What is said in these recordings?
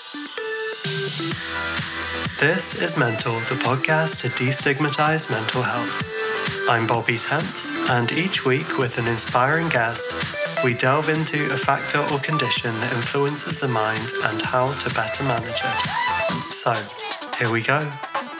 This is Mental, the podcast to destigmatize mental health. I'm Bobby Temps, and each week with an inspiring guest, we delve into a factor or condition that influences the mind and how to better manage it. So, here we go.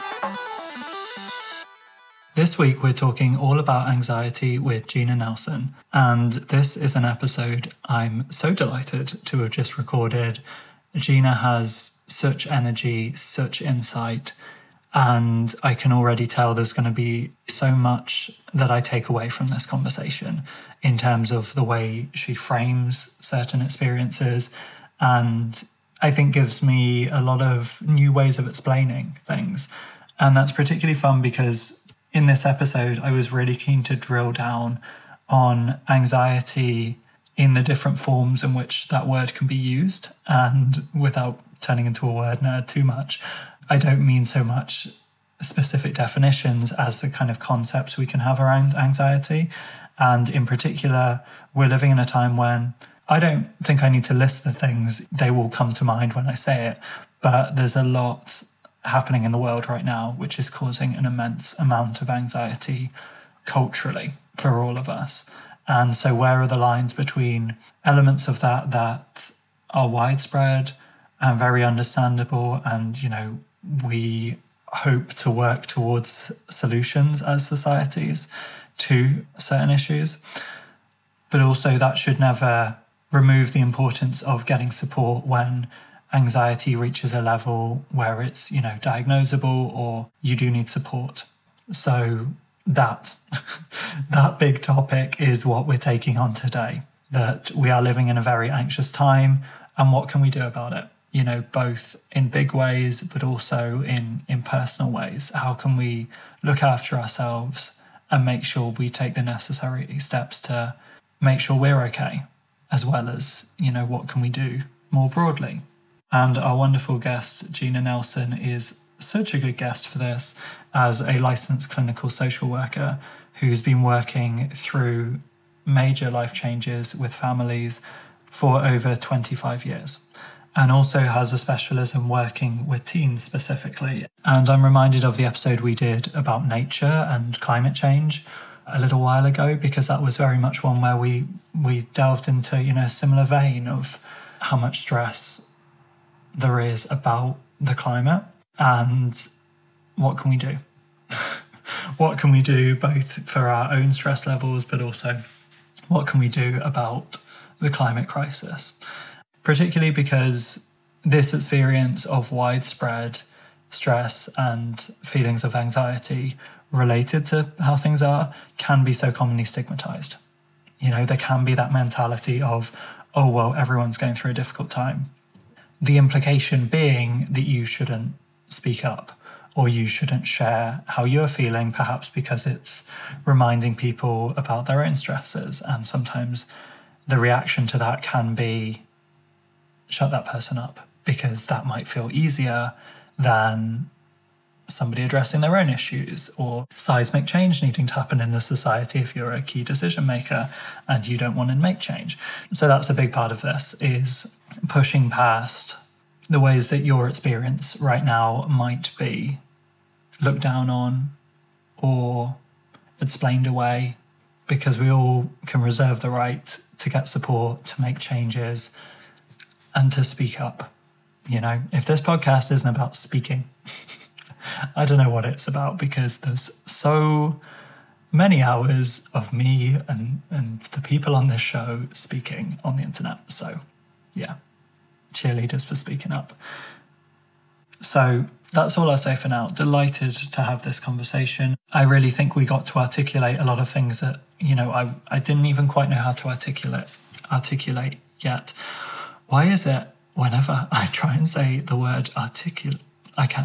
This week we're talking all about anxiety with Gina Nelson, and this is an episode I'm so delighted to have just recorded. Gina has such energy, such insight, and I can already tell there's going to be so much that I take away from this conversation in terms of the way she frames certain experiences, and I think gives me a lot of new ways of explaining things. And that's particularly fun because in this episode, I was really keen to drill down on anxiety in the different forms in which that word can be used. And without turning into a word nerd too much, I don't mean so much specific definitions as the kind of concepts we can have around anxiety. And in particular, we're living in a time when I don't think I need to list the things. They will come to mind when I say it. But there's a lot happening in the world right now, which is causing an immense amount of anxiety culturally for all of us. And so where are the lines between elements of that are widespread and very understandable, and, you know, we hope to work towards solutions as societies to certain issues, but also that should never remove the importance of getting support when anxiety reaches a level where it's, you know, diagnosable or you do need support. So that big topic is what we're taking on today, that we are living in a very anxious time, and what can we do about it? You know, both in big ways, but also in personal ways. How can we look after ourselves and make sure we take the necessary steps to make sure we're okay, as well as, you know, what can we do more broadly? And our wonderful guest, Gina Nelson, is such a good guest for this as a licensed clinical social worker who's been working through major life changes with families for over 25 years, and also has a specialism working with teens specifically. And I'm reminded of the episode we did about nature and climate change a little while ago, because that was very much one where we delved into, you know, a similar vein of how much stress there is about the climate and what can we do? What can we do both for our own stress levels, but also what can we do about the climate crisis? Particularly because this experience of widespread stress and feelings of anxiety related to how things are can be so commonly stigmatized. You know, there can be that mentality of, oh, well, everyone's going through a difficult time. The implication being that you shouldn't speak up or you shouldn't share how you're feeling, perhaps because it's reminding people about their own stresses. And sometimes the reaction to that can be, shut that person up, because that might feel easier than somebody addressing their own issues, or seismic change needing to happen in the society if you're a key decision maker and you don't want to make change. So that's a big part of this, is pushing past the ways that your experience right now might be looked down on or explained away, because we all can reserve the right to get support, to make changes, and to speak up. You know, if this podcast isn't about speaking, I don't know what it's about, because there's so many hours of me and the people on this show speaking on the internet. So yeah, cheerleaders for speaking up. So that's all I'll say for now. Delighted to have this conversation. I really think we got to articulate a lot of things that, you know, I didn't even quite know how to articulate yet. Why is it whenever I try and say the word articulate, I can't?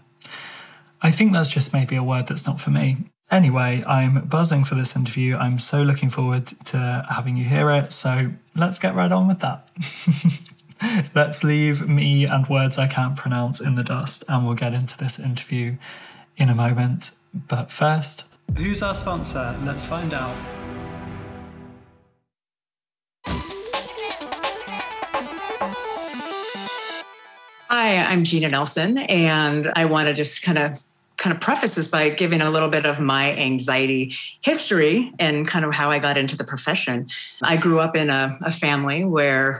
I think that's just maybe a word that's not for me. Anyway, I'm buzzing for this interview. I'm so looking forward to having you hear it. So let's get right on with that. Let's leave me and words I can't pronounce in the dust, and we'll get into this interview in a moment. But first, who's our sponsor? Let's find out. Hi, I'm Gina Nelson, and I want to just kind of preface this by giving a little bit of my anxiety history and kind of how I got into the profession. I grew up in a family where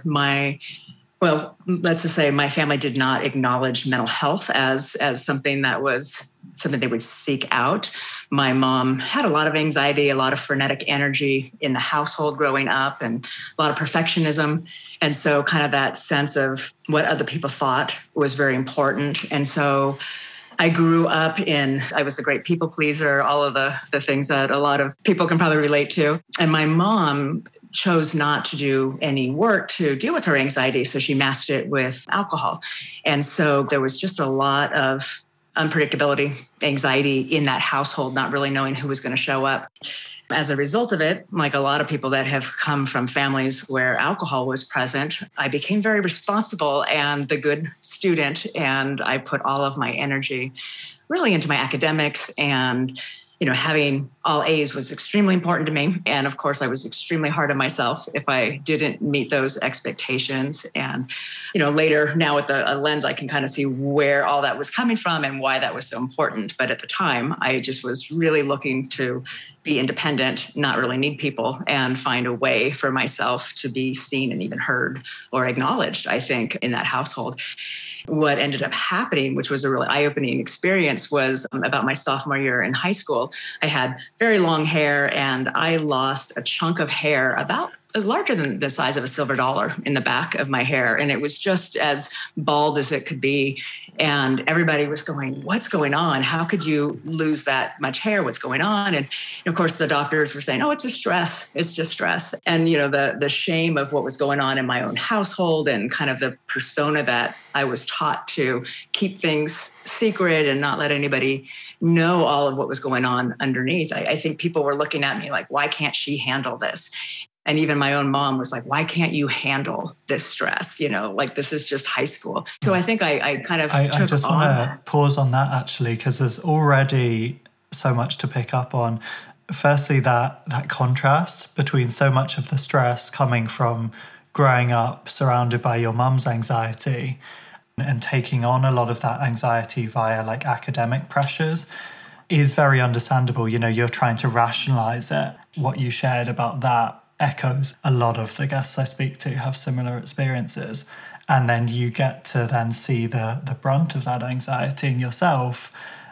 let's just say my family did not acknowledge mental health as something that was something they would seek out. My mom had a lot of anxiety, a lot of frenetic energy in the household growing up, and a lot of perfectionism. And so kind of that sense of what other people thought was very important. And so I grew up I was a great people pleaser, all of the things that a lot of people can probably relate to. And my mom chose not to do any work to deal with her anxiety. So she masked it with alcohol. And so there was just a lot of unpredictability, anxiety in that household, not really knowing who was going to show up. As a result of it, like a lot of people that have come from families where alcohol was present, I became very responsible and the good student. And I put all of my energy really into my academics, and having all A's was extremely important to me. And of course, I was extremely hard on myself if I didn't meet those expectations. And, later now with a lens, I can kind of see where all that was coming from and why that was so important. But at the time, I just was really looking to be independent, not really need people, and find a way for myself to be seen and even heard or acknowledged, I think, in that household. What ended up happening, which was a really eye-opening experience, was about my sophomore year in high school. I had very long hair, and I lost a chunk of hair about larger than the size of a silver dollar in the back of my hair. And it was just as bald as it could be. And everybody was going, what's going on? How could you lose that much hair? What's going on? And of course, the doctors were saying, oh, it's just stress. It's just stress. And, the shame of what was going on in my own household and kind of the persona that I was taught to keep things secret and not let anybody know all of what was going on underneath. I think people were looking at me like, why can't she handle this? And even my own mom was like, why can't you handle this stress? Like this is just high school. So I think I kind of I just want to pause on that actually, because there's already so much to pick up on. Firstly, that contrast between so much of the stress coming from growing up surrounded by your mum's anxiety and taking on a lot of that anxiety via like academic pressures is very understandable. You're trying to rationalize it. What you shared about that echoes a lot of the guests I speak to have similar experiences. And then you get to then see the brunt of that anxiety in yourself.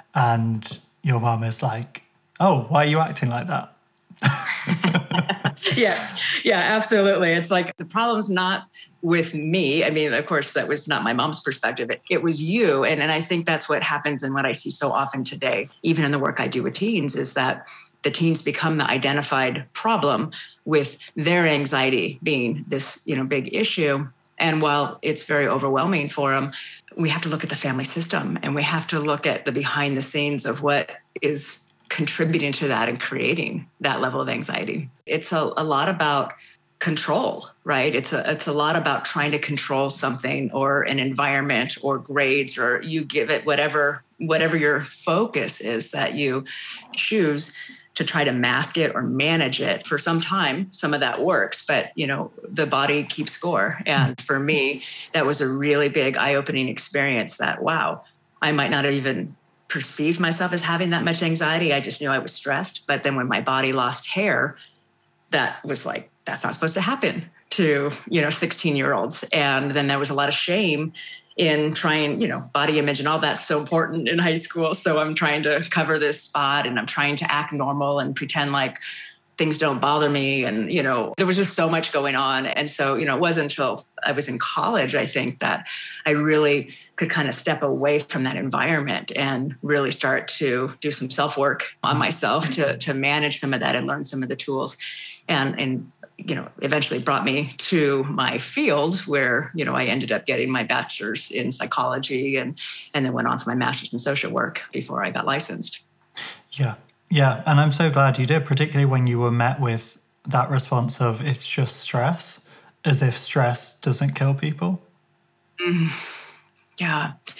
And your mum is like, oh, why are you acting like that? Yes. Yeah, absolutely. It's like the problem's not with me. I mean, of course, that was not my mom's perspective. It was you. And I think that's what happens and what I see so often today, even in the work I do with teens, is that the teens become the identified problem with their anxiety being this, big issue. And while it's very overwhelming for them, we have to look at the family system and we have to look at the behind the scenes of what is contributing to that and creating that level of anxiety. It's a lot about control, right? It's a lot about trying to control something or an environment or grades, or you give it whatever your focus is that you choose to try to mask it or manage it. For some time, some of that works, but the body keeps score. And for me, that was a really big eye-opening experience that, wow, I might not have even perceived myself as having that much anxiety. I just knew I was stressed. But then when my body lost hair, that was like, that's not supposed to happen to, 16-year-olds. And then there was a lot of shame in trying, body image and all that's so important in high school. So I'm trying to cover this spot and I'm trying to act normal and pretend like things don't bother me. And, there was just so much going on. And so, it wasn't until I was in college, I think, that I really could kind of step away from that environment and really start to do some self-work on myself to manage some of that and learn some of the tools. And eventually brought me to my field where, I ended up getting my bachelor's in psychology and then went on for my master's in social work before I got licensed. Yeah. Yeah. And I'm so glad you did, particularly when you were met with that response of it's just stress, as if stress doesn't kill people. Yeah.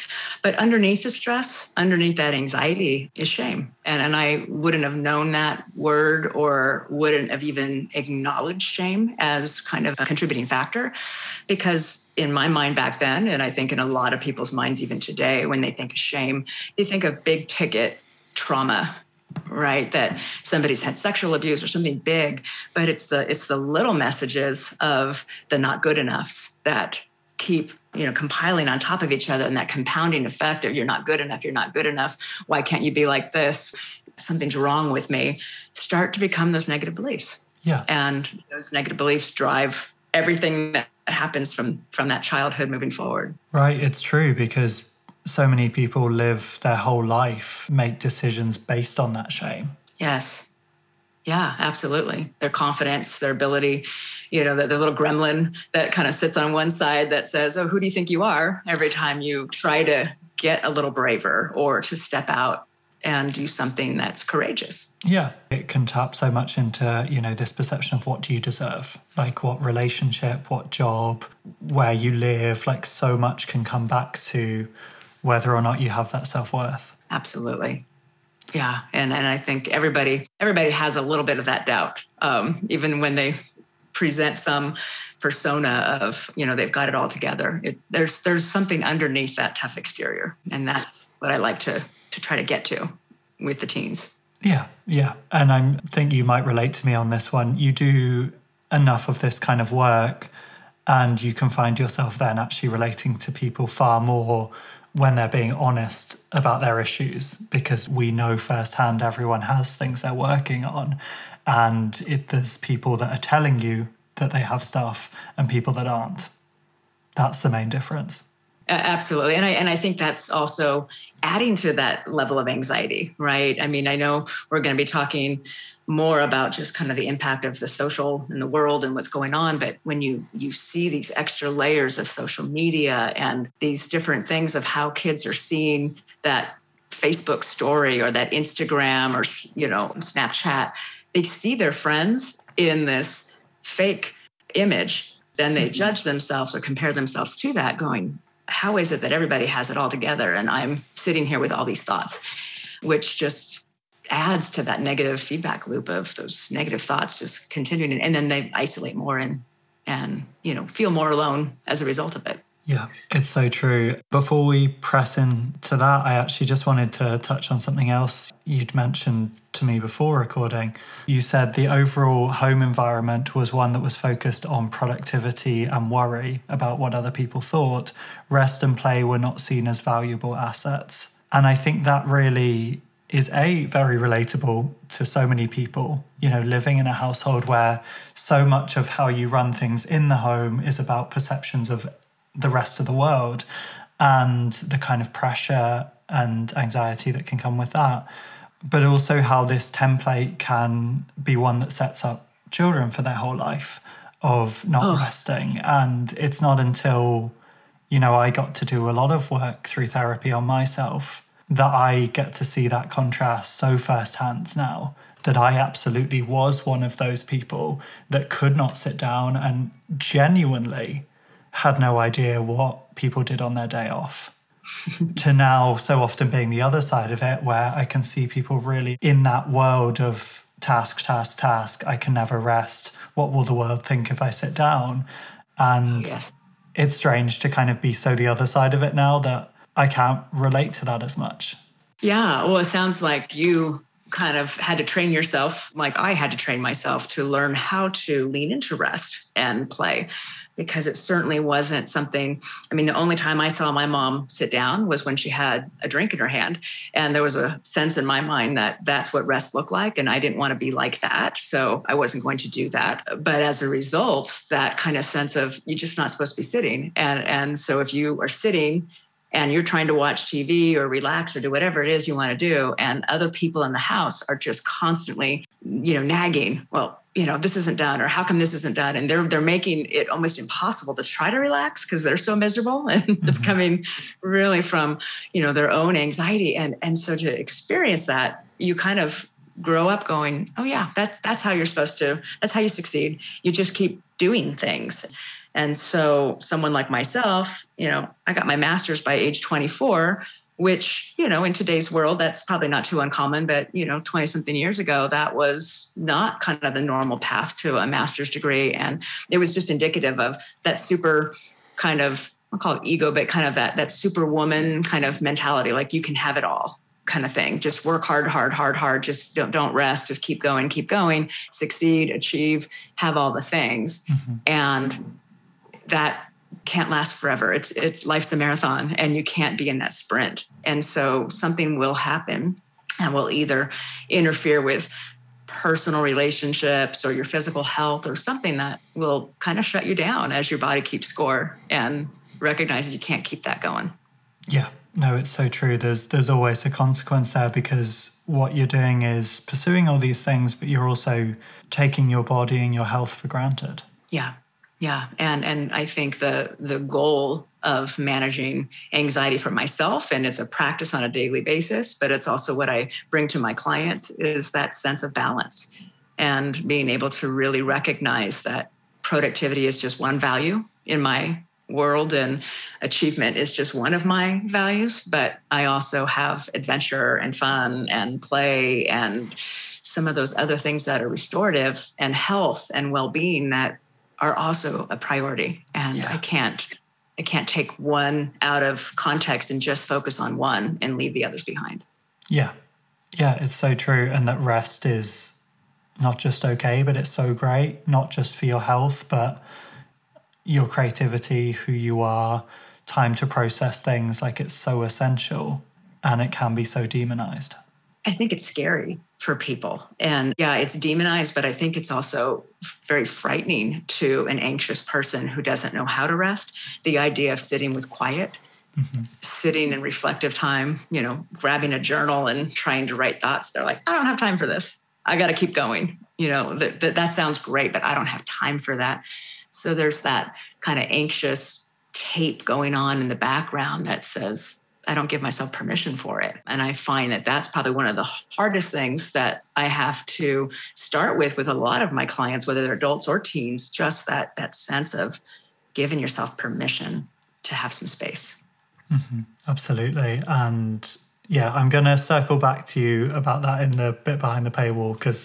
But underneath the stress, underneath that anxiety is shame. And I wouldn't have known that word or wouldn't have even acknowledged shame as kind of a contributing factor, because in my mind back then, and I think in a lot of people's minds even today, when they think of shame, they think of big ticket trauma, right? That somebody's had sexual abuse or something big, but it's the little messages of the not good enoughs that keep, compiling on top of each other, and that compounding effect of you're not good enough, you're not good enough. Why can't you be like this? Something's wrong with me. Start to become those negative beliefs. Yeah. And those negative beliefs drive everything that happens from that childhood moving forward. Right. It's true, because so many people live their whole life, make decisions based on that shame. Yes. Yeah, absolutely. Their confidence, their ability, the little gremlin that kind of sits on one side that says, oh, who do you think you are? Every time you try to get a little braver or to step out and do something that's courageous. Yeah, it can tap so much into, this perception of what do you deserve? Like what relationship, what job, where you live, like so much can come back to whether or not you have that self-worth. Absolutely. Yeah. And I think everybody has a little bit of that doubt, even when they present some persona of, they've got it all together. There's something underneath that tough exterior. And that's what I like to try to get to with the teens. Yeah. And I think you might relate to me on this one. You do enough of this kind of work and you can find yourself then actually relating to people far more when they're being honest about their issues, because we know firsthand everyone has things they're working on. And there's people that are telling you that they have stuff and people that aren't. That's the main difference. Absolutely. And I think that's also adding to that level of anxiety, right? I mean, I know we're going to be talking more about just kind of the impact of the social in the world and what's going on. But when you see these extra layers of social media and these different things of how kids are seeing that Facebook story or that Instagram or, Snapchat, they see their friends in this fake image. Then they judge themselves or compare themselves to that, going, how is it that everybody has it all together and I'm sitting here with all these thoughts, which just adds to that negative feedback loop of those negative thoughts just continuing. And then they isolate more and feel more alone as a result of it. Yeah, it's so true. Before we press into that, I actually just wanted to touch on something else you'd mentioned to me before recording. You said the overall home environment was one that was focused on productivity and worry about what other people thought. Rest and play were not seen as valuable assets. And I think that really is very relatable to so many people, living in a household where so much of how you run things in the home is about perceptions of the rest of the world and the kind of pressure and anxiety that can come with that. But also how this template can be one that sets up children for their whole life of not resting. And it's not until, I got to do a lot of work through therapy on myself that I get to see that contrast so firsthand now, that I absolutely was one of those people that could not sit down and genuinely had no idea what people did on their day off, to now so often being the other side of it, where I can see people really in that world of task. I can never rest. What will the world think if I sit down? And It's strange to kind of be so the other side of it now that I can't relate to that as much. Yeah, well, it sounds like you kind of had to train yourself, like I had to train myself to learn how to lean into rest and play, because it certainly wasn't something. I mean, the only time I saw my mom sit down was when she had a drink in her hand. And there was a sense in my mind that that's what rest looked like. And I didn't want to be like that. So I wasn't going to do that. But as a result, that kind of sense of you're just not supposed to be sitting. And so if you are sitting and you're trying to watch TV or relax or do whatever it is you want to do, and other people in the house are just constantly, nagging, well, this isn't done, or how come this isn't done? And they're making it almost impossible to try to relax because they're so miserable. And it's coming really from, their own anxiety. And so to experience that, you kind of grow up going, oh yeah, that's how you're supposed to, that's how you succeed. You just keep doing things. And so someone like myself, I got my master's by age 24, which, in today's world, that's probably not too uncommon. But, 20 something years ago, that was not kind of the normal path to a master's degree. And it was just indicative of that super kind of, I'll call it ego, but kind of that superwoman kind of mentality, like you can have it all kind of thing. Just work hard, hard, hard, hard. Just don't rest. Just keep going, succeed, achieve, have all the things. Mm-hmm. And that can't last forever. It's life's a marathon and you can't be in that sprint. And so something will happen and will either interfere with personal relationships or your physical health or something that will kind of shut you down as your body keeps score and recognizes you can't keep that going. Yeah, no, it's so true. There's always a consequence there because what you're doing is pursuing all these things, but you're also taking your body and your health for granted. Yeah. Yeah. And I think the goal of managing anxiety for myself, and it's a practice on a daily basis, but it's also what I bring to my clients, is that sense of balance and being able to really recognize that productivity is just one value in my world and achievement is just one of my values. But I also have adventure and fun and play and some of those other things that are restorative and health and well-being that are also a priority. And I can't take one out of context and just focus on one and leave the others behind. Yeah. Yeah, it's so true. And that rest is not just okay, but it's so great, not just for your health, but your creativity, who you are, time to process things. Like it's so essential and it can be so demonized. I think it's scary for people. And yeah, it's demonized, but I think it's also very frightening to an anxious person who doesn't know how to rest. The idea of sitting with quiet, sitting in reflective time, grabbing a journal and trying to write thoughts. They're like, I don't have time for this. I got to keep going. That sounds great, but I don't have time for that. So there's that kind of anxious tape going on in the background that says, I don't give myself permission for it. And I find that that's probably one of the hardest things that I have to start with a lot of my clients, whether they're adults or teens, just that sense of giving yourself permission to have some space. Mm-hmm. Absolutely. And yeah, I'm going to circle back to you about that in the bit behind the paywall, because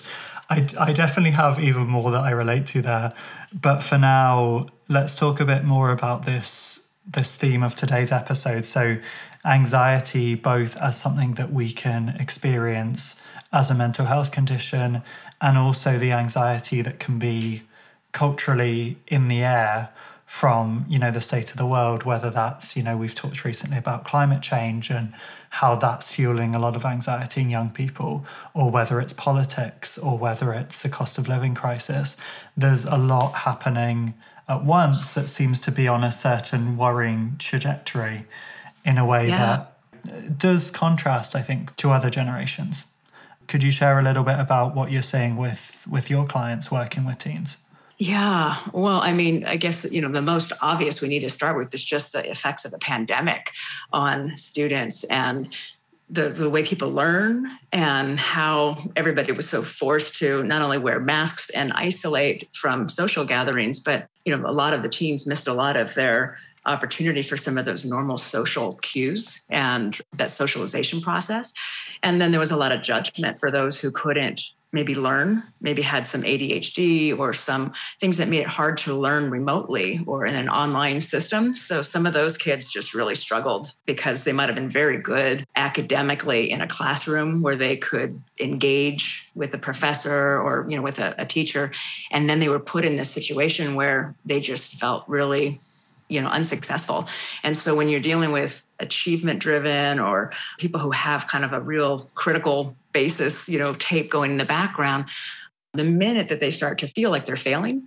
I definitely have even more that I relate to there. But for now, let's talk a bit more about this theme of today's episode. So anxiety, both as something that we can experience as a mental health condition, and also the anxiety that can be culturally in the air from, the state of the world, whether that's, we've talked recently about climate change and how that's fueling a lot of anxiety in young people, or whether it's politics, or whether it's the cost of living crisis. There's a lot happening at once that seems to be on a certain worrying trajectory in a way that does contrast, I think, to other generations. Could you share a little bit about what you're seeing with your clients working with teens? Yeah. Well, I mean, I guess, the most obvious we need to start with is just the effects of the pandemic on students and the way people learn and how everybody was so forced to not only wear masks and isolate from social gatherings, but, a lot of the teens missed a lot of their opportunity for some of those normal social cues and that socialization process. And then there was a lot of judgment for those who couldn't maybe learn, maybe had some ADHD or some things that made it hard to learn remotely or in an online system. So some of those kids just really struggled because they might have been very good academically in a classroom where they could engage with a professor or, with a teacher. And then they were put in this situation where they just felt really unsuccessful. And so when you're dealing with achievement driven or people who have kind of a real critical basis, tape going in the background, the minute that they start to feel like they're failing,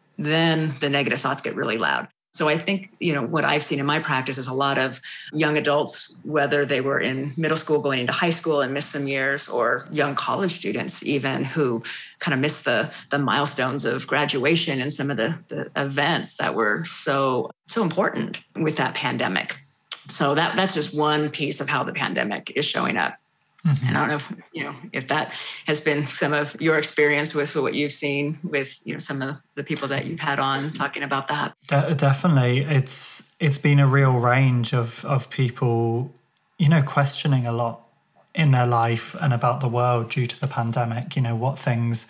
then the negative thoughts get really loud. So I think, what I've seen in my practice is a lot of young adults, whether they were in middle school going into high school and missed some years, or young college students even who kind of missed the milestones of graduation and some of the events that were so important with that pandemic. So that's just one piece of how the pandemic is showing up. And I don't know if, if that has been some of your experience with what you've seen with, some of the people that you've had on talking about that. Definitely. It's been a real range of people, questioning a lot in their life and about the world due to the pandemic, what things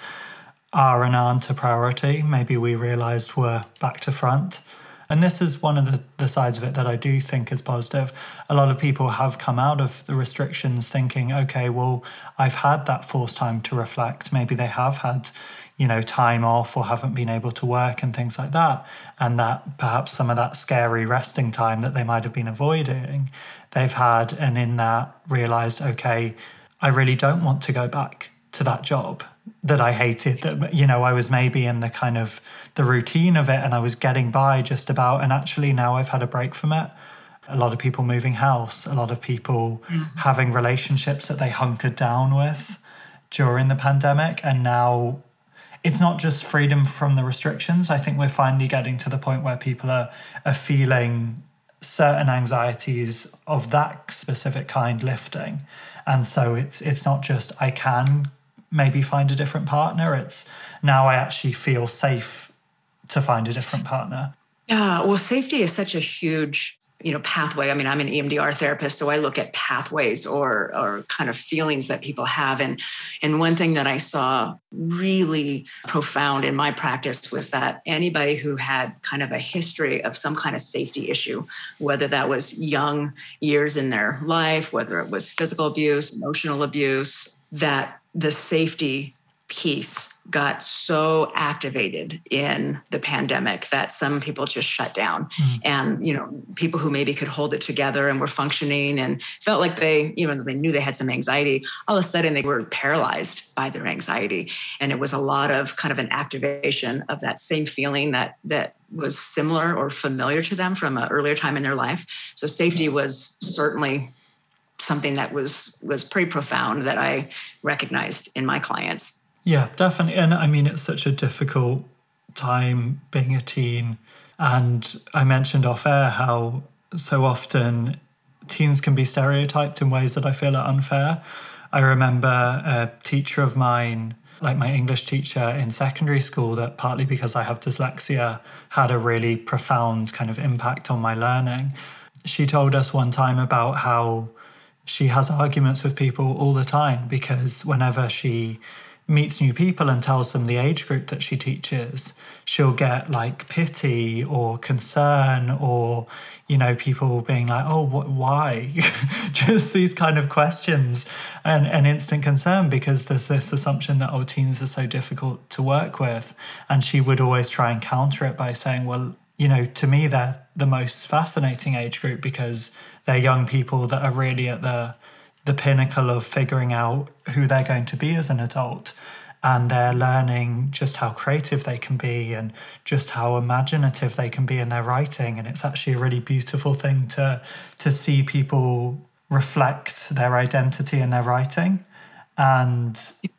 are and aren't a priority. Maybe we realized were back to front. And this is one of the sides of it that I do think is positive. A lot of people have come out of the restrictions thinking, okay, well, I've had that forced time to reflect. Maybe they have had, time off or haven't been able to work and things like that. And that perhaps some of that scary resting time that they might have been avoiding, they've had, and in that realized, okay, I really don't want to go back to that job that I hated, that, I was maybe in the kind of the routine of it and I was getting by just about. And actually now I've had a break from it. A lot of people moving house, a lot of people having relationships that they hunkered down with during the pandemic. And now it's not just freedom from the restrictions. I think we're finally getting to the point where people are feeling certain anxieties of that specific kind lifting. And so it's not just I can maybe find a different partner. It's now I actually feel safe to find a different partner. Yeah, well, safety is such a huge, pathway. I mean, I'm an EMDR therapist, so I look at pathways or kind of feelings that people have. And one thing that I saw really profound in my practice was that anybody who had kind of a history of some kind of safety issue, whether that was young years in their life, whether it was physical abuse, emotional abuse, that the safety piece got so activated in the pandemic that some people just shut down. And, people who maybe could hold it together and were functioning and felt like they knew they had some anxiety, all of a sudden they were paralyzed by their anxiety. And it was a lot of kind of an activation of that same feeling that was similar or familiar to them from an earlier time in their life. So safety was certainly something that was pretty profound that I recognized in my clients. Yeah, definitely. And I mean, it's such a difficult time being a teen. And I mentioned off air how so often teens can be stereotyped in ways that I feel are unfair. I remember a teacher of mine, like my English teacher in secondary school, that partly because I have dyslexia had a really profound kind of impact on my learning. She told us one time about how she has arguments with people all the time because whenever she meets new people and tells them the age group that she teaches, she'll get like pity or concern or, people being like, oh, why? Just these kind of questions and instant concern because there's this assumption that, teens are so difficult to work with. And she would always try and counter it by saying, well, to me, they're the most fascinating age group because they're young people that are really at the pinnacle of figuring out who they're going to be as an adult. And they're learning just how creative they can be and just how imaginative they can be in their writing. And it's actually a really beautiful thing to see people reflect their identity in their writing. And,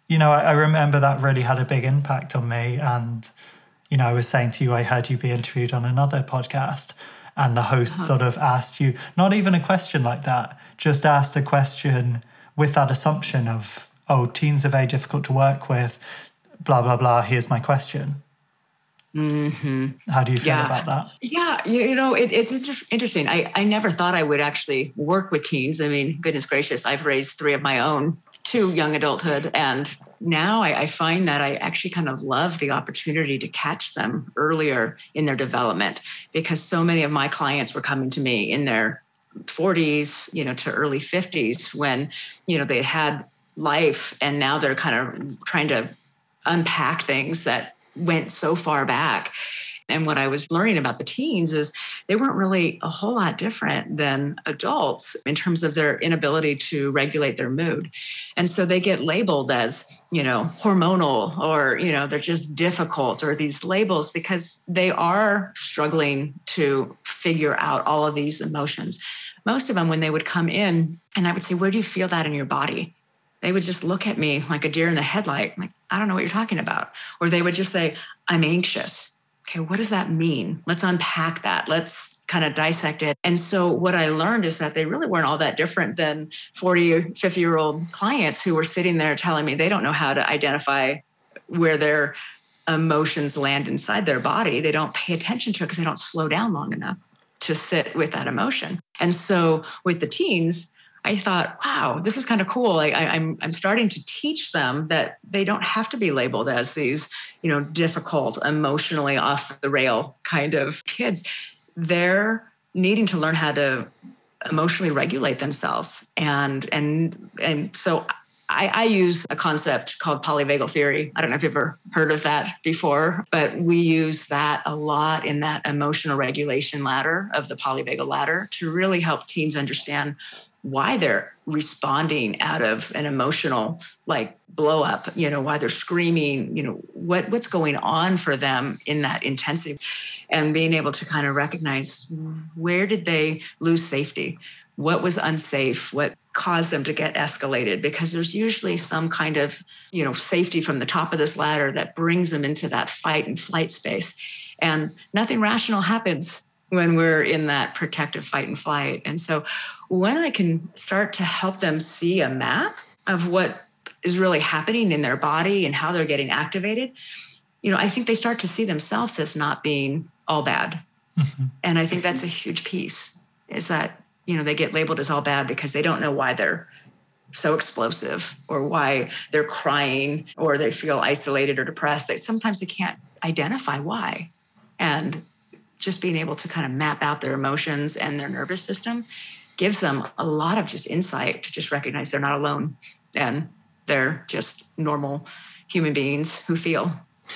I remember that really had a big impact on me. And, I was saying to you, I heard you be interviewed on another podcast. And the host sort of asked you, not even a question like that, just asked a question with that assumption of, teens are very difficult to work with, blah, blah, blah, here's my question. Mm-hmm. How do you feel about that? Yeah, it's interesting. I never thought I would actually work with teens. I mean, goodness gracious, I've raised 3 of my own to young adulthood. And now I find that I actually kind of love the opportunity to catch them earlier in their development because so many of my clients were coming to me in their 40s, to early 50s when, they had life and now they're kind of trying to unpack things that went so far back. And what I was learning about the teens is they weren't really a whole lot different than adults in terms of their inability to regulate their mood. And so they get labeled as, hormonal or, they're just difficult or these labels because they are struggling to figure out all of these emotions. Most of them, when they would come in and I would say, where do you feel that in your body? They would just look at me like a deer in the headlight. Like, I don't know what you're talking about. Or they would just say, I'm anxious. okay, what does that mean? Let's unpack that. Let's kind of dissect it. And so what I learned is that they really weren't all that different than 40 or 50-year-old clients who were sitting there telling me they don't know how to identify where their emotions land inside their body. They don't pay attention to it because they don't slow down long enough to sit with that emotion. And so with the teens, I thought, wow, this is kind of cool. I'm starting to teach them that they don't have to be labeled as these, difficult, emotionally off the rail kind of kids. They're needing to learn how to emotionally regulate themselves. And so I use a concept called polyvagal theory. I don't know if you've ever heard of that before, but we use that a lot in that emotional regulation ladder of the polyvagal ladder to really help teens understand why they're responding out of an emotional blow up, why they're screaming, what's going on for them in that intensity, and being able to kind of recognize where did they lose safety? What was unsafe? What caused them to get escalated? Because there's usually some kind of, safety from the top of this ladder that brings them into that fight and flight space. And nothing rational happens when we're in that protective fight and flight. And so when I can start to help them see a map of what is really happening in their body and how they're getting activated, I think they start to see themselves as not being all bad. Mm-hmm. And I think that's a huge piece, is that, they get labeled as all bad because they don't know why they're so explosive or why they're crying or they feel isolated or depressed. Sometimes they can't identify why. And just being able to kind of map out their emotions and their nervous system gives them a lot of just insight to just recognize they're not alone and they're just normal human beings who feel.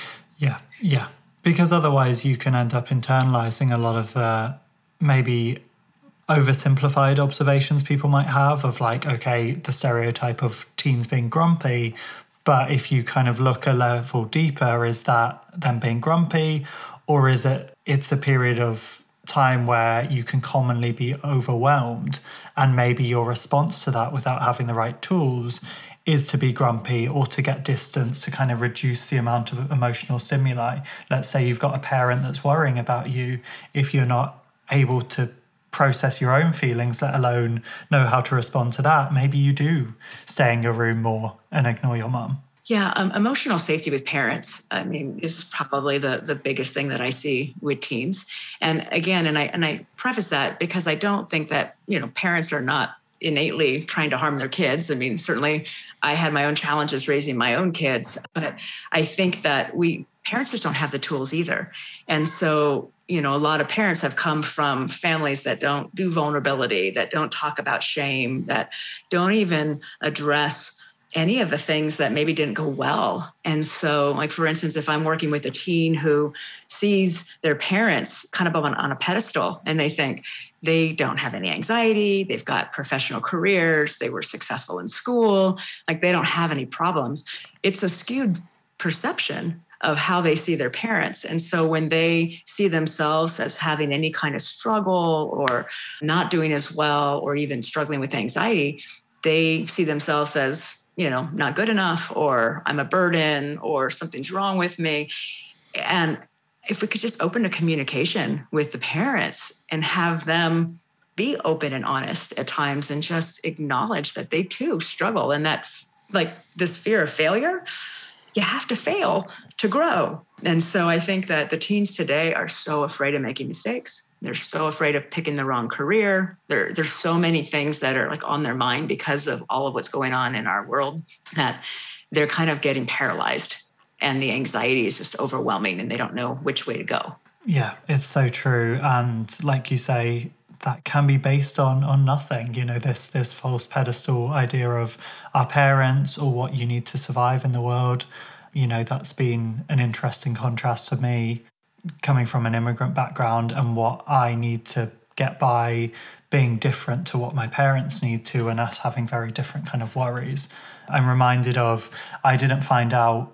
Yeah. Because otherwise you can end up internalizing a lot of the maybe oversimplified observations people might have of the stereotype of teens being grumpy. But if you kind of look a level deeper, is that them being grumpy, or is it's a period of time where you can commonly be overwhelmed, and maybe your response to that without having the right tools is to be grumpy or to get distance to kind of reduce the amount of emotional stimuli. Let's say you've got a parent that's worrying about you. If you're not able to process your own feelings, let alone know how to respond to that, maybe you do stay in your room more and ignore your mom. Yeah, emotional safety with parents, is probably the biggest thing that I see with teens. And again, and I preface that because I don't think that, parents are not innately trying to harm their kids. Certainly I had my own challenges raising my own kids, but I think that parents just don't have the tools either. And so, a lot of parents have come from families that don't do vulnerability, that don't talk about shame, that don't even address any of the things that maybe didn't go well. And so, for instance, if I'm working with a teen who sees their parents kind of on a pedestal and they think they don't have any anxiety, they've got professional careers, they were successful in school, they don't have any problems, it's a skewed perception of how they see their parents. And so when they see themselves as having any kind of struggle or not doing as well, or even struggling with anxiety, they see themselves as, not good enough, or I'm a burden, or something's wrong with me. And if we could just open a communication with the parents and have them be open and honest at times and just acknowledge that they too struggle, and that this fear of failure, you have to fail to grow. And so I think that the teens today are so afraid of making mistakes. They're so afraid of picking the wrong career. There's so many things that are on their mind because of all of what's going on in our world, that they're kind of getting paralyzed, and the anxiety is just overwhelming and they don't know which way to go. Yeah, it's so true. And like you say, that can be based on nothing, this false pedestal idea of our parents or what you need to survive in the world. That's been an interesting contrast to me, coming from an immigrant background, and what I need to get by being different to what my parents need to, and us having very different kind of worries. I'm reminded of, I didn't find out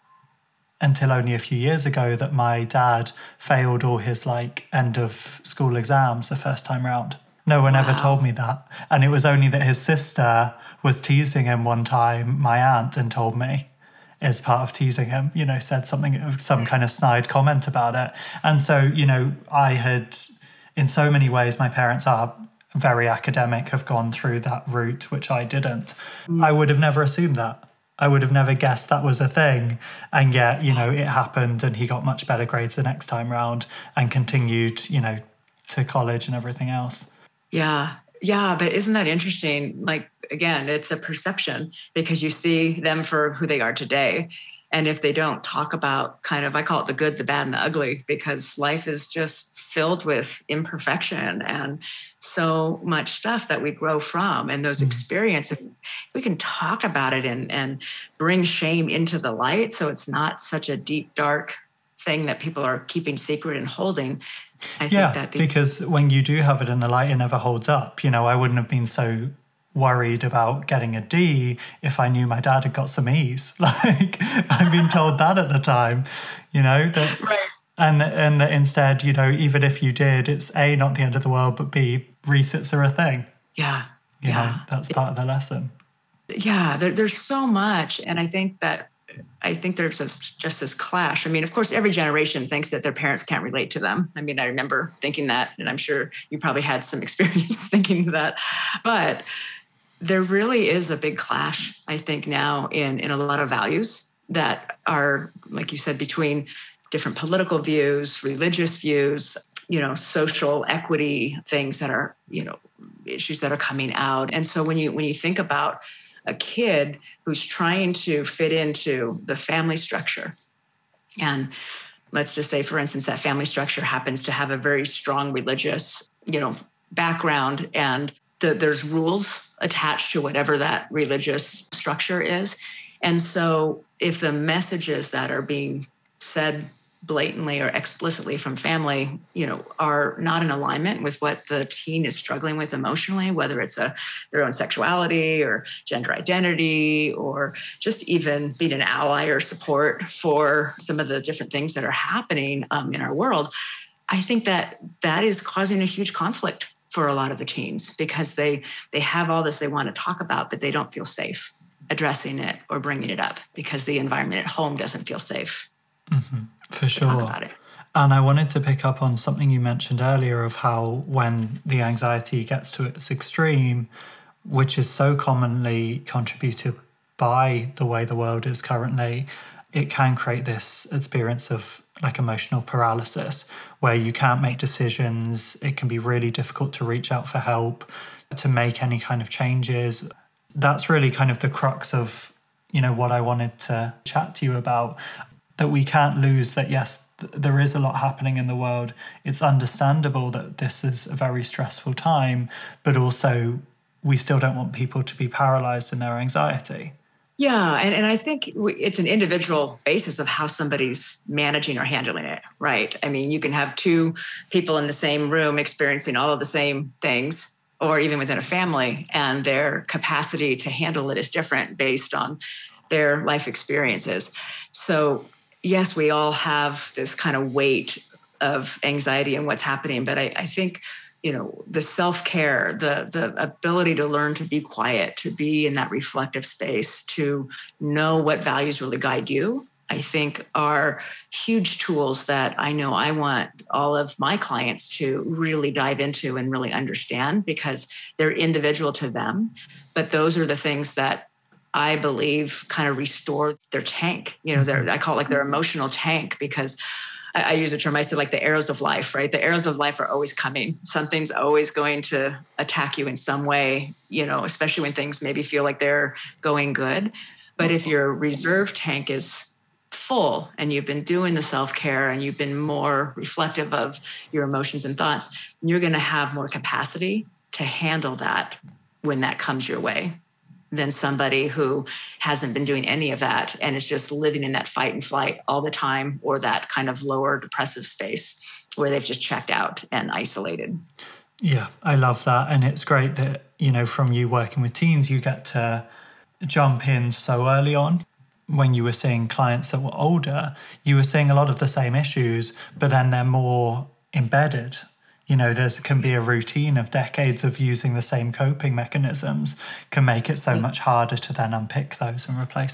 until only a few years ago that my dad failed all his end of school exams the first time round. No one ever told me that. And it was only that his sister was teasing him one time, my aunt, and told me. as part of teasing him, said some kind of snide comment about it. And so, I had, in so many ways, my parents are very academic, have gone through that route, which I didn't. I would have never assumed that. I would have never guessed that was a thing. And yet, it happened, and he got much better grades the next time round and continued, to college and everything else. Yeah. Yeah. But isn't that interesting? Like, again, it's a perception because you see them for who they are today. And if they don't talk about I call it the good, the bad, and the ugly, because life is just filled with imperfection and so much stuff that we grow from. And those experiences, we can talk about it and bring shame into the light. So it's not such a deep, dark thing that people are keeping secret and holding. I think that because when you do have it in the light, it never holds up. I wouldn't have been so worried about getting a D if I knew my dad had got some E's. Like, I've been told that at the time, that, right. And that instead, even if you did, it's A, not the end of the world, but B, resits are a thing. Yeah. That's part of the lesson. Yeah, there's so much. And I think there's just this clash. I mean, of course, every generation thinks that their parents can't relate to them. I mean, I remember thinking that, and I'm sure you probably had some experience thinking that. But there really is a big clash, I think, now in a lot of values that are, like you said, between different political views, religious views, social equity things that are, issues that are coming out. And so when you think about a kid who's trying to fit into the family structure, and let's just say, for instance, that family structure happens to have a very strong religious, background, and there's rules attached to whatever that religious structure is. And so if the messages that are being said blatantly or explicitly from family, are not in alignment with what the teen is struggling with emotionally, whether it's their own sexuality or gender identity, or just even being an ally or support for some of the different things that are happening in our world, I think that is causing a huge conflict for a lot of the teens because they have all this they want to talk about, but they don't feel safe addressing it or bringing it up because the environment at home doesn't feel safe. Mm-hmm. For sure. And I wanted to pick up on something you mentioned earlier of how when the anxiety gets to its extreme, which is so commonly contributed by the way the world is currently, it can create this experience of like emotional paralysis where you can't make decisions. It can be really difficult to reach out for help, to make any kind of changes. That's really kind of the crux of, what I wanted to chat to you about. That we can't lose that, yes, there is a lot happening in the world. It's understandable that this is a very stressful time, but also we still don't want people to be paralyzed in their anxiety. Yeah, and I think it's an individual basis of how somebody's managing or handling it, right? I mean, you can have two people in the same room experiencing all of the same things, or even within a family, and their capacity to handle it is different based on their life experiences. So yes, we all have this kind of weight of anxiety and what's happening, but I think, the self-care, the ability to learn to be quiet, to be in that reflective space, to know what values really guide you, I think are huge tools that I know I want all of my clients to really dive into and really understand because they're individual to them. But those are the things that I believe kind of restore their tank. I call it like their emotional tank because I use a term, I say like the arrows of life, right? The arrows of life are always coming. Something's always going to attack you in some way, especially when things maybe feel like they're going good. But if your reserve tank is full and you've been doing the self-care and you've been more reflective of your emotions and thoughts, you're going to have more capacity to handle that when that comes your way than somebody who hasn't been doing any of that and is just living in that fight and flight all the time, or that kind of lower depressive space where they've just checked out and isolated. Yeah, I love that. And it's great that, from you working with teens, you get to jump in so early on. When you were seeing clients that were older, you were seeing a lot of the same issues, but then they're more embedded. There can be a routine of decades of using the same coping mechanisms can make it so much harder to then unpick those and replace them.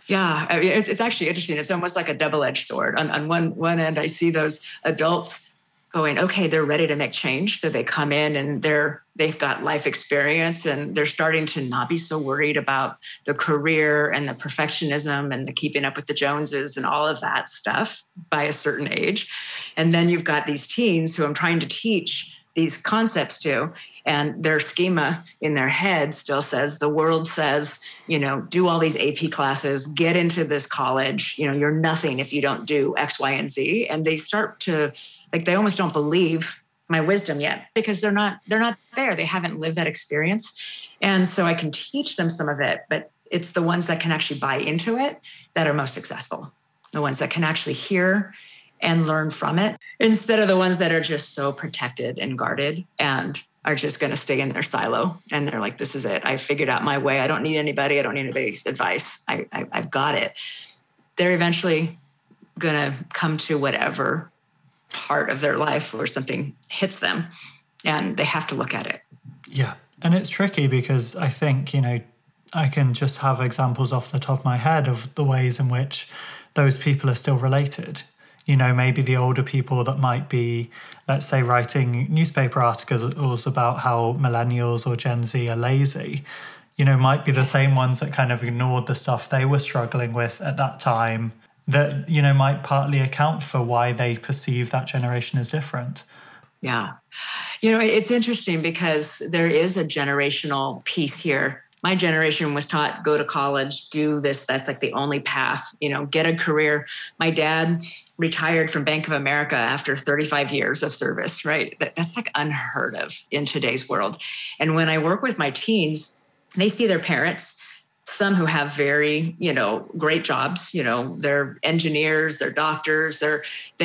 Yeah, I mean, it's actually interesting. It's almost like a double-edged sword. On one end, I see those adults going, okay, they're ready to make change. So they come in and they've got life experience and they're starting to not be so worried about the career and the perfectionism and the keeping up with the Joneses and all of that stuff by a certain age. And then you've got these teens who I'm trying to teach these concepts to, and their schema in their head still says, the world says, do all these AP classes, get into this college, you're nothing if you don't do X, Y, and Z. And they start to, they almost don't believe my wisdom yet because they're not there. They haven't lived that experience. And so I can teach them some of it, but it's the ones that can actually buy into it that are most successful. The ones that can actually hear and learn from it instead of the ones that are just so protected and guarded and are just going to stay in their silo. And they're like, this is it. I figured out my way. I don't need anybody. I don't need anybody's advice. I've got it. They're eventually going to come to whatever part of their life where something hits them and they have to look at it. Yeah. And it's tricky because I think, I can just have examples off the top of my head of the ways in which those people are still related. Maybe the older people that might be, let's say, writing newspaper articles about how millennials or Gen Z are lazy, might be the same ones that kind of ignored the stuff they were struggling with at that time that, might partly account for why they perceive that generation as different. Yeah. It's interesting because there is a generational piece here. My generation was taught, go to college, do this. That's like the only path, get a career. My dad retired from Bank of America after 35 years of service, right? That's like unheard of in today's world. And when I work with my teens, they see their parents, some who have very, great jobs, they're engineers, they're doctors, they're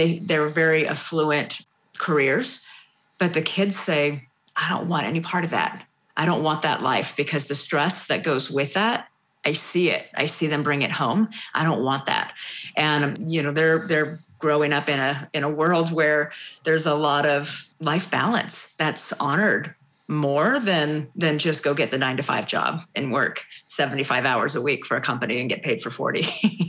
very affluent careers. But the kids say, I don't want any part of that. I don't want that life because the stress that goes with that, I see it. I see them bring it home. I don't want that. And, they're growing up in a world where there's a lot of life balance that's honored more than just go get the 9-to-5 job and work 75 hours a week for a company and get paid for 40.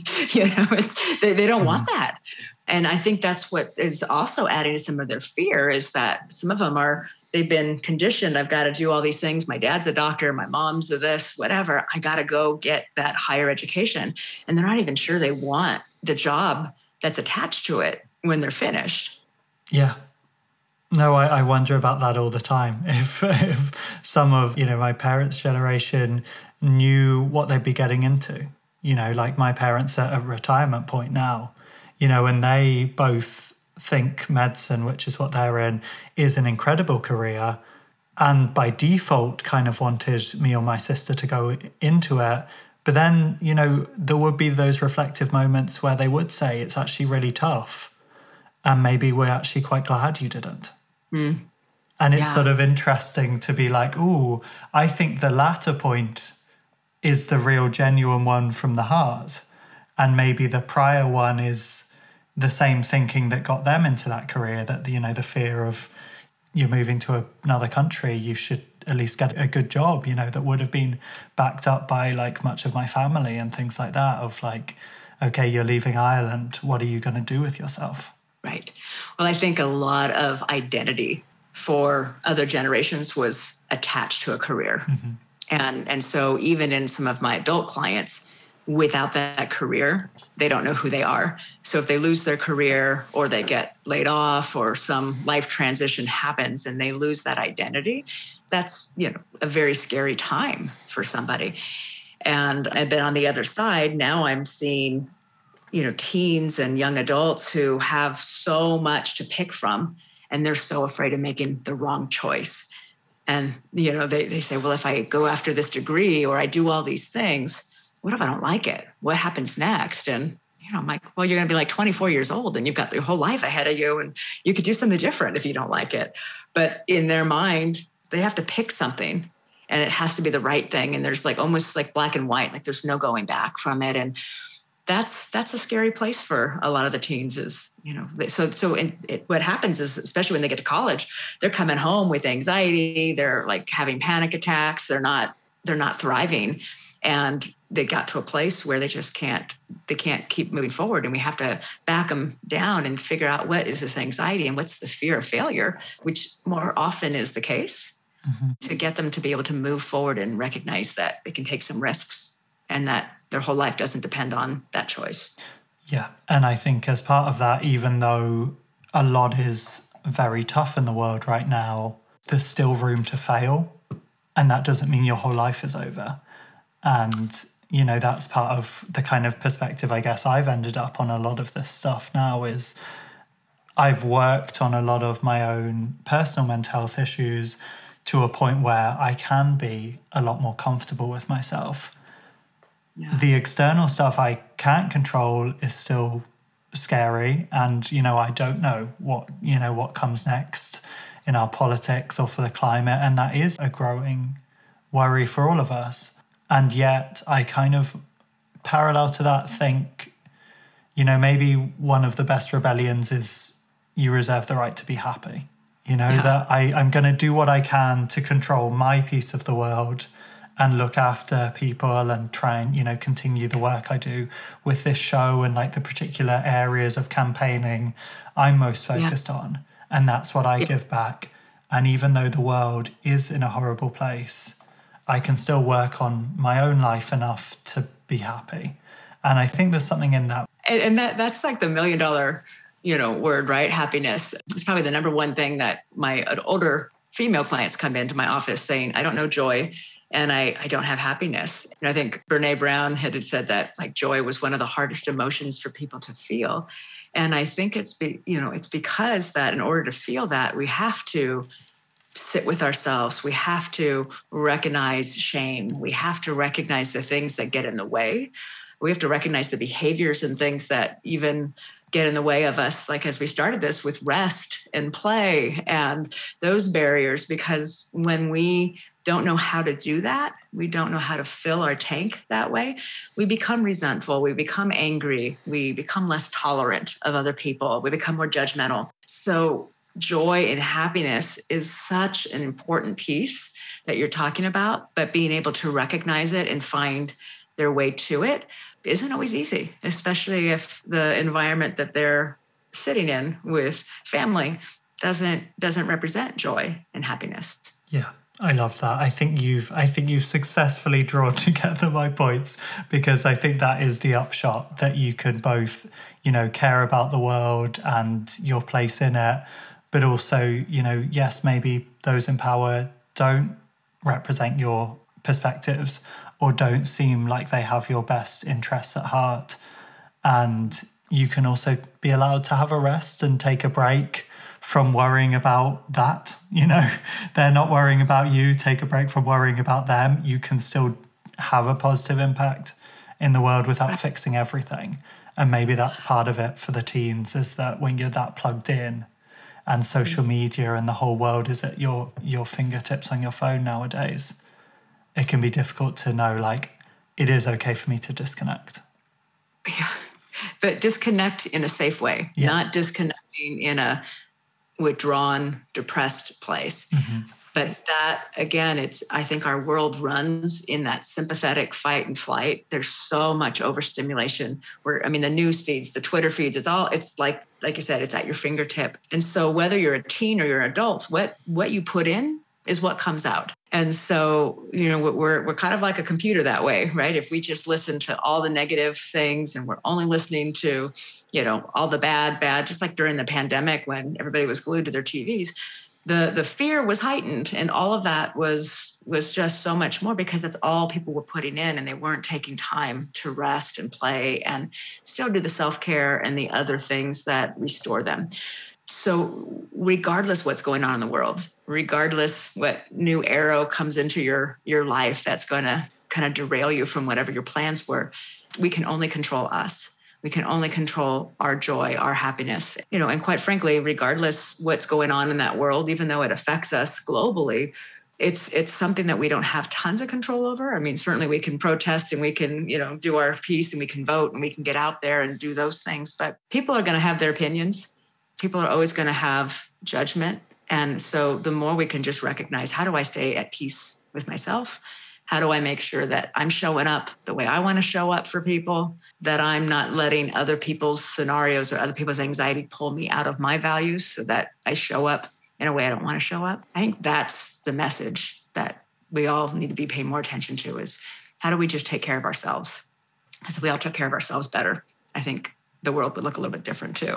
They don't want that. And I think that's what is also adding to some of their fear is that some of them they've been conditioned. I've got to do all these things. My dad's a doctor. My mom's a this, whatever. I got to go get that higher education. And they're not even sure they want the job that's attached to it when they're finished. Yeah. No, I wonder about that all the time. If some of, my parents' generation knew what they'd be getting into, like my parents are at a retirement point now, and they both think medicine, which is what they're in, is an incredible career. And by default kind of wanted me or my sister to go into it. But then, there would be those reflective moments where they would say it's actually really tough. And maybe we're actually quite glad you didn't. Mm. And it's sort of interesting to be like, ooh, I think the latter point is the real genuine one from the heart. And maybe the prior one is the same thinking that got them into that career, that, the fear of you're moving to another country, you should at least get a good job, that would have been backed up by like much of my family and things like that of like, okay, you're leaving Ireland. What are you going to do with yourself? Right. Well, I think a lot of identity for other generations was attached to a career. Mm-hmm. And so even in some of my adult clients, without that career, they don't know who they are. So if they lose their career or they get laid off or some life transition happens and they lose that identity, that's, a very scary time for somebody. And I've been on the other side. Now I'm seeing teens and young adults who have so much to pick from, and they're so afraid of making the wrong choice. And, they say, well, if I go after this degree or I do all these things, what if I don't like it? What happens next? And, I'm like, well, you're going to be like 24 years old and you've got your whole life ahead of you and you could do something different if you don't like it. But in their mind, they have to pick something and it has to be the right thing. And there's like almost like black and white, like there's no going back from it. And that's a scary place for a lot of the teens is, what happens is, especially when they get to college, they're coming home with anxiety. They're like having panic attacks. They're not thriving. And they got to a place where they can't keep moving forward. And we have to back them down and figure out what is this anxiety and what's the fear of failure, which more often is the case, to get them to be able to move forward and recognize that they can take some risks and that their whole life doesn't depend on that choice. Yeah. And I think as part of that, even though a lot is very tough in the world right now, there's still room to fail. And that doesn't mean your whole life is over. And, you know, that's part of the kind of perspective I guess I've ended up on a lot of this stuff now is I've worked on a lot of my own personal mental health issues to a point where I can be a lot more comfortable with myself. Yeah. The external stuff I can't control is still scary. And, you know, I don't know what comes next in our politics or for the climate. And that is a growing worry for all of us. And yet I kind of parallel to that think, you know, maybe one of the best rebellions is you reserve the right to be happy. You know, that I'm going to do what I can to control my piece of the world and look after people and try and, you know, continue the work I do with this show and like the particular areas of campaigning I'm most focused on. And that's what I give back. And even though the world is in a horrible place, I can still work on my own life enough to be happy. And I think there's something in that. And that's like the $1 million, you know, word, right? Happiness. It's probably the number one thing that my older female clients come into my office saying, I don't know joy and I don't have happiness. And I think Brene Brown had said that like joy was one of the hardest emotions for people to feel. And I think it's because that in order to feel that, we have to sit with ourselves. We have to recognize shame. We have to recognize the things that get in the way. We have to recognize the behaviors and things that even get in the way of us, like as we started this with rest and play and those barriers, because when we don't know how to do that, we don't know how to fill our tank that way, we become resentful, we become angry, we become less tolerant of other people, we become more judgmental. So joy and happiness is such an important piece that you're talking about, but being able to recognize it and find their way to it isn't always easy, especially if the environment that they're sitting in with family doesn't represent joy and happiness. Yeah, I love that. I think you've successfully drawn together my points, because I think that is the upshot, that you could both, you know, care about the world and your place in it, but also, you know, yes, maybe those in power don't represent your perspectives or don't seem like they have your best interests at heart. And you can also be allowed to have a rest and take a break from worrying about that. You know, they're not worrying about you. Take a break from worrying about them. You can still have a positive impact in the world without fixing everything. And maybe that's part of it for the teens, is that when you're that plugged in and social media and the whole world is at your fingertips on your phone nowadays, it can be difficult to know, like, it is okay for me to disconnect. Yeah, but disconnect in a safe way, not disconnecting in a withdrawn, depressed place. Mm-hmm. But that, again, I think our world runs in that sympathetic fight and flight. There's so much overstimulation the news feeds, the Twitter feeds, it's like you said, it's at your fingertip. And so whether you're a teen or you're an adult, what you put in is what comes out. And so, you know, we're kind of like a computer that way, right? If we just listen to all the negative things and we're only listening to, you know, all the bad, just like during the pandemic when everybody was glued to their TVs, the fear was heightened, and all of that was just so much more because that's all people were putting in, and they weren't taking time to rest and play and still do the self-care and the other things that restore them. So regardless what's going on in the world, regardless what new arrow comes into your life that's going to kind of derail you from whatever your plans were, we can only control us. We can only control our joy, our happiness, you know, and quite frankly, regardless what's going on in that world, even though it affects us globally, it's something that we don't have tons of control over. I mean, certainly we can protest and we can, you know, do our piece and we can vote and we can get out there and do those things, but people are going to have their opinions. People are always going to have judgment. And so the more we can just recognize, how do I stay at peace with myself? How do I make sure that I'm showing up the way I want to show up for people, that I'm not letting other people's scenarios or other people's anxiety pull me out of my values so that I show up in a way I don't want to show up? I think that's the message that we all need to be paying more attention to, is how do we just take care of ourselves? Because if we all took care of ourselves better, I think the world would look a little bit different too.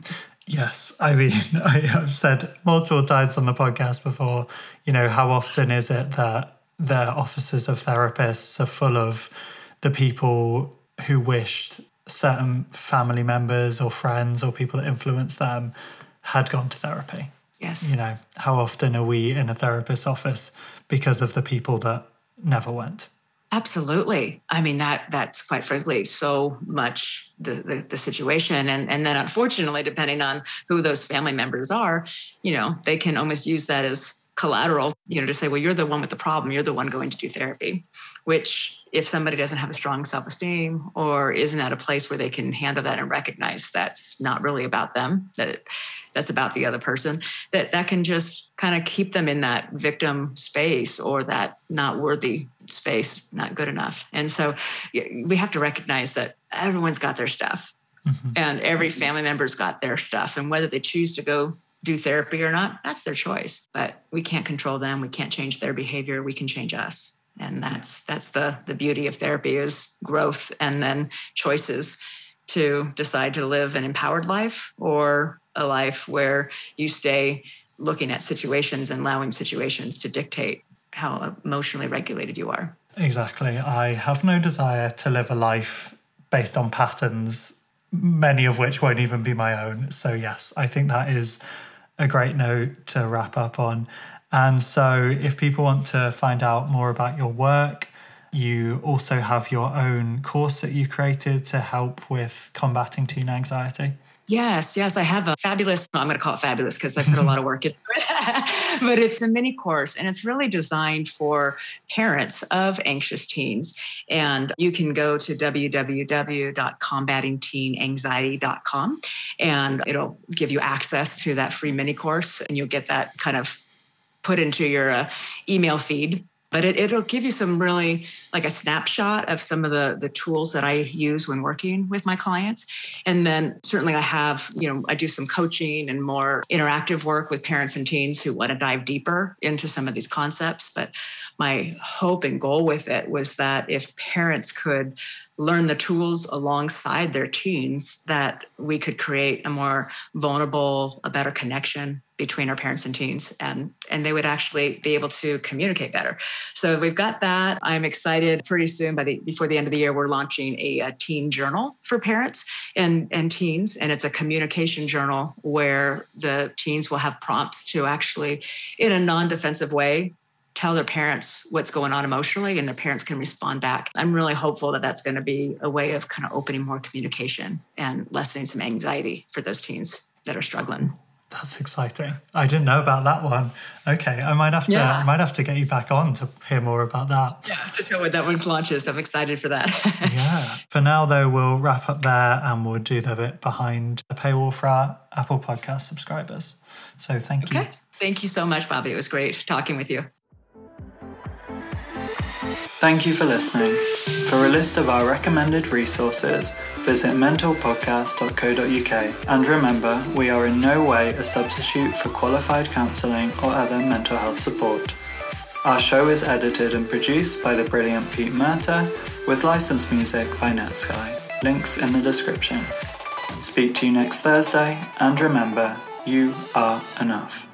Yes. I mean, I have said multiple times on the podcast before, how often is it that the offices of therapists are full of the people who wished certain family members or friends or people that influenced them had gone to therapy? Yes. How often are we in a therapist's office because of the people that never went? Absolutely. I mean, that's quite frankly so much the situation. And then unfortunately, depending on who those family members are, they can almost use that as collateral, to say, well, you're the one with the problem. You're the one going to do therapy, which if somebody doesn't have a strong self-esteem or isn't at a place where they can handle that and recognize that's not really about them, that's about the other person, that can just kind of keep them in that victim space or that not worthy space, not good enough. And so we have to recognize that everyone's got their stuff and every family member's got their stuff. And whether they choose to go do therapy or not, that's their choice. But we can't control them. We can't change their behavior. We can change us. And that's the beauty of therapy, is growth and then choices to decide to live an empowered life or a life where you stay looking at situations and allowing situations to dictate how emotionally regulated you are. Exactly. I have no desire to live a life based on patterns, many of which won't even be my own. So yes, I think that is a great note to wrap up on. And so if people want to find out more about your work, you also have your own course that you created to help with combating teen anxiety. Yes, I have a fabulous, I'm going to call it fabulous because I put a lot of work into it, but it's a mini course and it's really designed for parents of anxious teens. And you can go to www.combatingteenanxiety.com and it'll give you access to that free mini course and you'll get that kind of put into your email feed. But it'll give you some really like a snapshot of some of the tools that I use when working with my clients. And then certainly I have, I do some coaching and more interactive work with parents and teens who want to dive deeper into some of these concepts. But my hope and goal with it was that if parents could learn the tools alongside their teens, that we could create a more vulnerable, a better connection between our parents and teens, and they would actually be able to communicate better. So we've got that. I'm excited. Pretty soon, before the end of the year, we're launching a teen journal for parents and teens, and it's a communication journal where the teens will have prompts to actually, in a non-defensive way, tell their parents what's going on emotionally, and their parents can respond back. I'm really hopeful that that's going to be a way of kind of opening more communication and lessening some anxiety for those teens that are struggling. That's exciting. I didn't know about that one. Okay, I might have to get you back on to hear more about that. Yeah, to show when that one launches. I'm excited for that. Yeah. For now, though, we'll wrap up there and we'll do the bit behind the paywall for our Apple Podcast subscribers. So thank you. Thank you so much, Bobby. It was great talking with you. Thank you for listening. For a list of our recommended resources, visit mentalpodcast.co.uk. And remember, we are in no way a substitute for qualified counselling or other mental health support. Our show is edited and produced by the brilliant Pete Murta, with licensed music by Netsky. Links in the description. Speak to you next Thursday, and remember, you are enough.